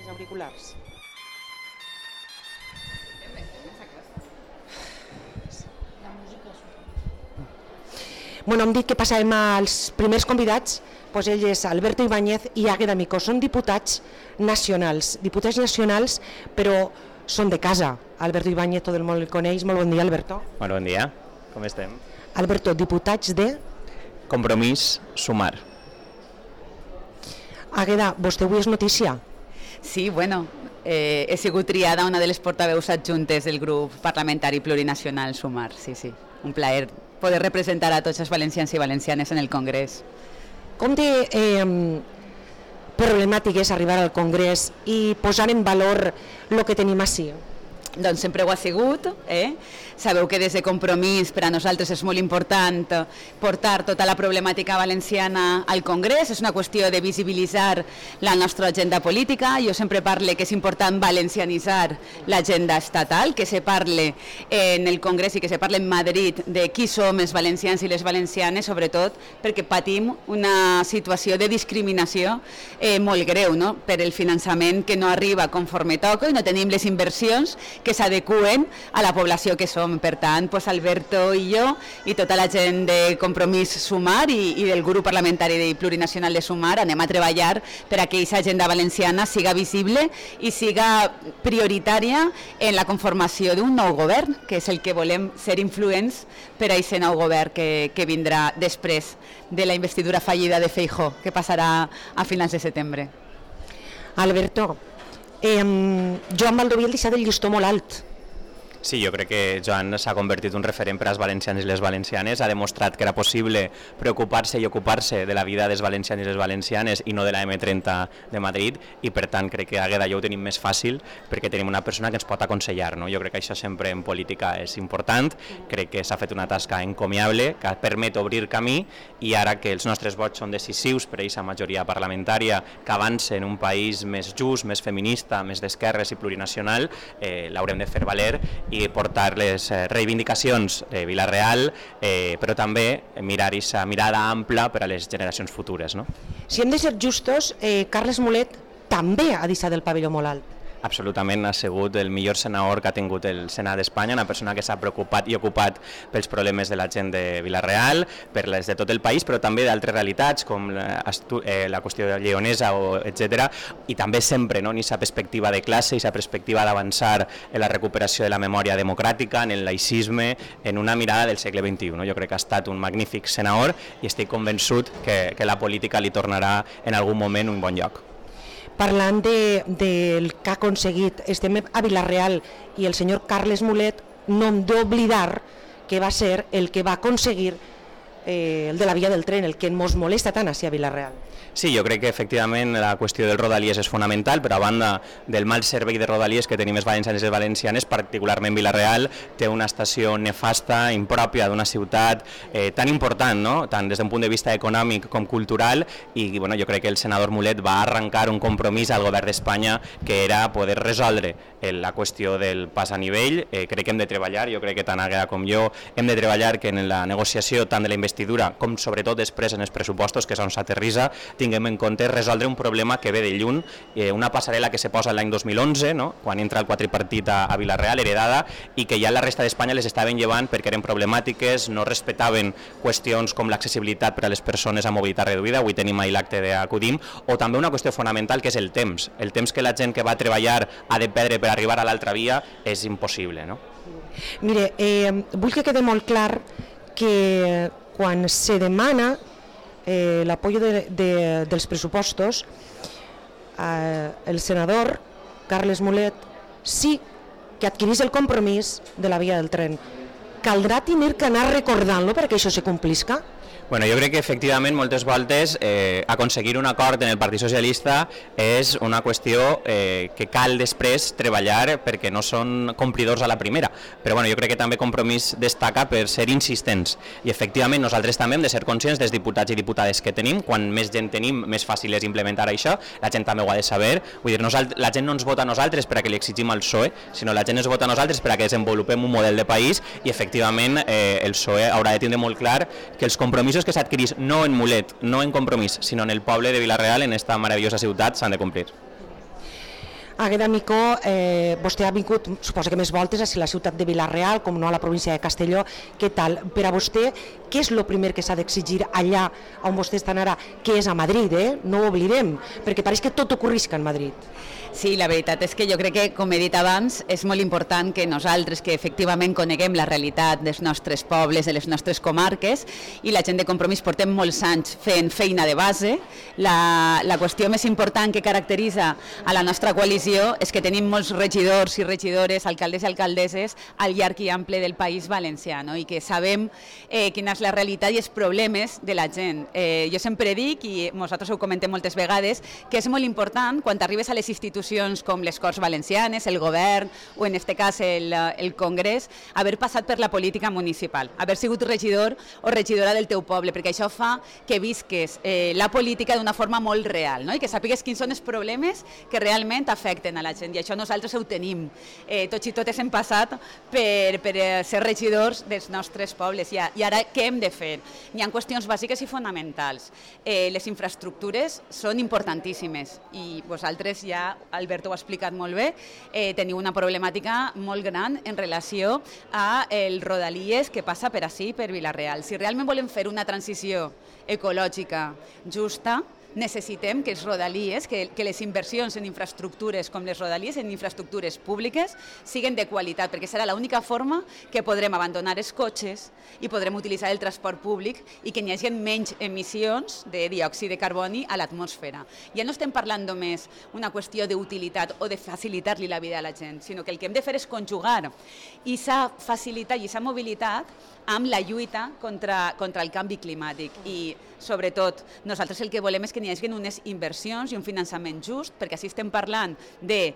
Els auriculars. Bueno, hem dit que passàvem als primers convidats, doncs ell és Alberto Ibáñez i Águeda Micó, són diputats nacionals, però són de casa. Alberto Ibáñez, tot el món el coneix. Molt bon dia, Alberto. Molt bon dia, com estem? Alberto, diputats de... Compromís, Sumar. Águeda, vostè avui és notícia. Sí, bueno, he sigut triada una de les portaveus adjuntes del grup parlamentari plurinacional Sumar, sí, sí. Un plaer poder representar a tots els valencians i valencianes en el Congrés. Com de problemàtic és arribar al Congrés i posar en valor el que tenim ací? Doncs sempre ho ha sigut, Sabeu que des de Compromís per a nosaltres és molt important portar tota la problemàtica valenciana al Congrés, és una qüestió de visibilitzar la nostra agenda política. Jo sempre parle que és important valencianitzar l'agenda estatal, que se parle en el Congrés i que se parle en Madrid de qui som els valencians i les valencianes, sobretot perquè patim una situació de discriminació molt greu, no? Per el finançament que no arriba conforme toca i no tenim les inversions que s'adequen a la població que som. Per tant, pues Alberto i jo i tota la gent de Compromís Sumar i del grup parlamentari plurinacional de Sumar anem a treballar per a que aquesta agenda valenciana siga visible i siga prioritària en la conformació d'un nou govern, que és el que volem ser influents per a aquest nou govern que vindrà després de la investidura fallida de Feijóo, que passarà a finals de setembre. Alberto, Joan Baldoví el deixat el llistó molt alt. Sí, jo crec que Joan s'ha convertit en un referent per als valencians i les valencianes, ha demostrat que era possible preocupar-se i ocupar-se de la vida dels valencians i les valencianes i no de la M30 de Madrid, i per tant crec que a Águeda ja ho tenim més fàcil perquè tenim una persona que ens pot aconsellar, no? Jo crec que això sempre en política és important, crec que s'ha fet una tasca encomiable que permet obrir camí, i ara que els nostres vots són decisius per a aquesta majoria parlamentària que avança en un país més just, més feminista, més d'esquerres i plurinacional, l'haurem de fer valer i portar les reivindicacions de Vila-real, però també mirar aquesta mirada ampla per a les generacions futures, no? Si hem de ser justos, Carles Mulet també ha deixat el pavelló molt alt. Absolutament, ha sigut el millor senador que ha tingut el Senat d'Espanya, una persona que s'ha preocupat i ocupat pels problemes de la gent de Vila-real, per les de tot el país, però també d'altres realitats com la qüestió de lleonesa, etc. I també sempre en aquesta perspectiva de classe, aquesta perspectiva d'avançar en la recuperació de la memòria democràtica, en el laïcisme, en una mirada del segle XXI. Jo crec que ha estat un magnífic senador i estic convençut que la política li tornarà en algun moment un bon lloc. Parlant del que ha aconseguit, estem a Vila-real i el senyor Carles Mulet no hem d'oblidar que va ser el que va aconseguir el de la via del tren, el que ens molesta tant a Vila-real. Sí, jo crec que efectivament la qüestió del Rodalies és fonamental, però a banda del mal servei de Rodalies que tenim els valencians i les valencianes, particularment Vila-real té una estació nefasta, impròpia d'una ciutat tan important, no? Tant des d'un punt de vista econòmic com cultural, i bueno, jo crec que el senador Mulet va arrencar un compromís al govern d'Espanya que era poder resoldre la qüestió del pas a nivell. Crec que hem de treballar, jo crec que tant Águeda com jo hem de treballar que en la negociació tant de la investidura com sobretot després en els pressupostos, que és on s'aterrissa, tinguem en compte resoldre un problema que ve de lluny, una passarel·la que se posa l'any 2011, no? Quan entra el quadripartit a Vila-real, heredada, i que ja la resta d'Espanya les estaven llevant perquè eren problemàtiques, no respectaven qüestions com l'accessibilitat per a les persones amb mobilitat reduïda, avui tenim ahir l'acte d'Acudim, o també una qüestió fonamental que és el temps que la gent que va treballar ha de perdre per arribar a l'altra via és impossible, no? Mire, vull que quede molt clar que quan se demana l'apoyo dels pressupostos, el senador Carles Mulet sí que adquirís el compromís de la via del tren. Caldrà tenir que anar recordant-lo perquè això se complisca? Bueno, jo crec que efectivament moltes voltes aconseguir un acord en el Partit Socialista és una qüestió que cal després treballar perquè no són complidors a la primera, però bueno, jo crec que també Compromís destaca per ser insistents i efectivament nosaltres també hem de ser conscients dels diputats i diputades que tenim, quan més gent tenim més fàcil és implementar això, la gent també ho ha de saber, vull dir, la gent no ens vota a nosaltres perquè li exigim al PSOE, sinó la gent ens vota a nosaltres perquè desenvolupem un model de país i efectivament el PSOE haurà de tindre molt clar que els compromisos que s'adquirís no en Mulet, no en Compromís, sinó en el poble de Vila-real, en esta meravellosa ciutat, s'han de complir. Agueda Micó, vostè ha vingut, suposo que més voltes, a la ciutat de Vila-real, com no a la província de Castelló. Què tal? Per a vostè, què és el primer que s'ha d'exigir allà on vostè estan ara, que és a Madrid, no ho oblidem, perquè pareix que tot ocorrisca en Madrid. Sí, la veritat és que jo crec que, com he dit abans, és molt important que nosaltres, que efectivament coneguem la realitat dels nostres pobles, de les nostres comarques, i la gent de Compromís portem molts anys fent feina de base. La qüestió més important que caracteritza a la nostra coalició és que tenim molts regidors i regidores, alcaldes i alcaldesses al llarg i ample del País Valencià, no? I que sabem quina és la realitat i els problemes de la gent. Jo sempre dic, i nosaltres ho comentem moltes vegades, que és molt important quan arribes a les institucions com les Corts Valencianes, el govern o en aquest cas el Congrés, haver passat per la política municipal, haver sigut regidor o regidora del teu poble, perquè això fa que visques la política d'una forma molt real, no? I que sàpigues quins són els problemes que realment afecten a la gent, i això nosaltres ho tenim. Tots i totes hem passat per ser regidors dels nostres pobles, i ara què hem de fer? Hi ha qüestions bàsiques i fonamentals. Les infraestructures són importantíssimes i vosaltres ja, Alberto ho ha explicat molt bé, teniu una problemàtica molt gran en relació a el Rodalies que passa per ací, per Vila-real. Si realment volem fer una transició ecològica justa, necessitem que els rodalies, que les inversions en infraestructures com les rodalies, en infraestructures públiques, siguin de qualitat, perquè serà l'única forma que podrem abandonar els cotxes i podrem utilitzar el transport públic i que n'hi hagi menys emissions de diòxid de carboni a l'atmosfera. Ja no estem parlant només una qüestió d'utilitat o de facilitar-li la vida a la gent, sinó que el que hem de fer és conjugar aquesta facilitat i aquesta mobilitat amb la lluita contra el canvi climàtic. I, sobretot, nosaltres el que volem és que n'hi hagi unes inversions i un finançament just, perquè així estem parlant de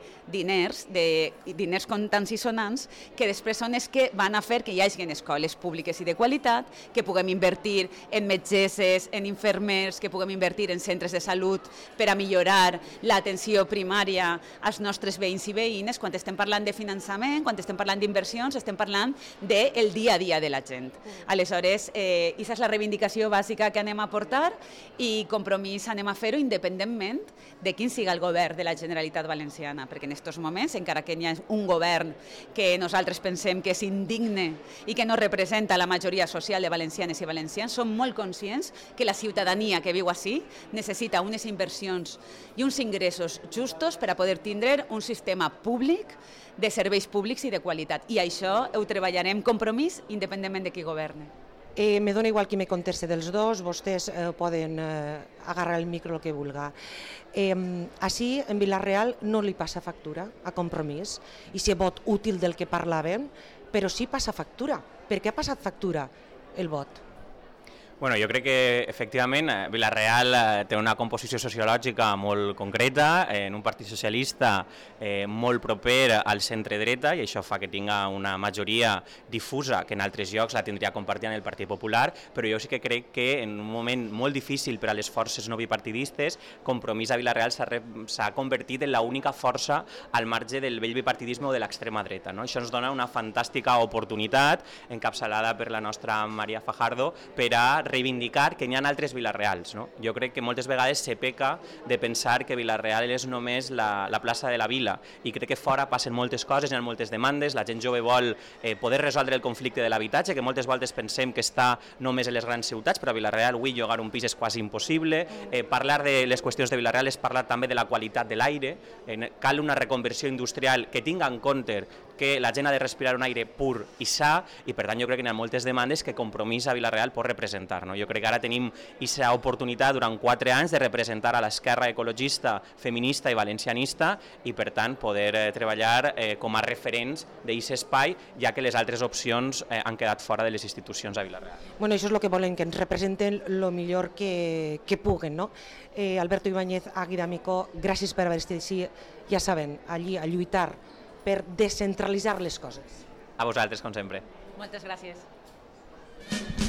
diners comptants i sonants, que després són els que van a fer que hi hagi escoles públiques i de qualitat, que puguem invertir en metgesses, en infermers, que puguem invertir en centres de salut per a millorar l'atenció primària als nostres veïns i veïnes. Quan estem parlant de finançament, quan estem parlant d'inversions, estem parlant del dia a dia de la gent. Aleshores, aquesta és la reivindicació bàsica que anem a portar, i Compromís anem a fer-ho independentment de quin siga el govern de la Generalitat Valenciana, perquè en aquests moments, encara que hi ha un govern que nosaltres pensem que és indigne i que no representa la majoria social de valencianes i valencians, som molt conscients que la ciutadania que viu ací necessita unes inversions i uns ingressos justos per a poder tindre un sistema públic de serveis públics i de qualitat. I això ho treballarem Compromís independentment de qui governi. Me dona igual qui me conteste dels dos, vostès poden agarrar el micro el que vulga. Així, en Vila-real, no li passa factura a Compromís, i si vot útil del que parlàvem, però sí passa factura. Per què ha passat factura el vot? Bueno, jo crec que efectivament Vila-real té una composició sociològica molt concreta, en un partit socialista molt proper al centre-dreta, i això fa que tinga una majoria difusa que en altres llocs la tindria compartida en el Partit Popular, però jo sí que crec que en un moment molt difícil per a les forces no bipartidistes, Compromís a Vila-real s'ha convertit en l'única força al marge del vell bipartidisme o de l'extrema dreta, no? Això ens dona una fantàstica oportunitat, encapçalada per la nostra Maria Fajardo, per a reivindicar que n'hi ha altres Vila-reals, no? Jo crec que moltes vegades se peca de pensar que Vila-real és només la plaça de la vila, i crec que fora passen moltes coses, hi ha moltes demandes, la gent jove vol poder resoldre el conflicte de l'habitatge, que moltes voltes pensem que està només a les grans ciutats, però a Vila-real avui llogar un pis és quasi impossible. Parlar de les qüestions de Vila-real és parlar també de la qualitat de l'aire, cal una reconversió industrial que tinga en compte que la gent ha de respirar un aire pur i sa, i per tant jo crec que hi ha moltes demandes que Compromís a Vila-real pot representar. Jo crec que ara tenim aquesta oportunitat durant 4 anys de representar a l'esquerra ecologista, feminista i valencianista, i per tant poder treballar com a referents d'aquest espai, ja que les altres opcions han quedat fora de les institucions a Vila-real. Bueno, això és el que volen, que ens representen el millor que puguen, no? Alberto Ibáñez, Agueda Micó, gràcies per haver estat així, ja saben, allí a lluitar per descentralitzar les coses. A vosaltres, com sempre. Moltes gràcies.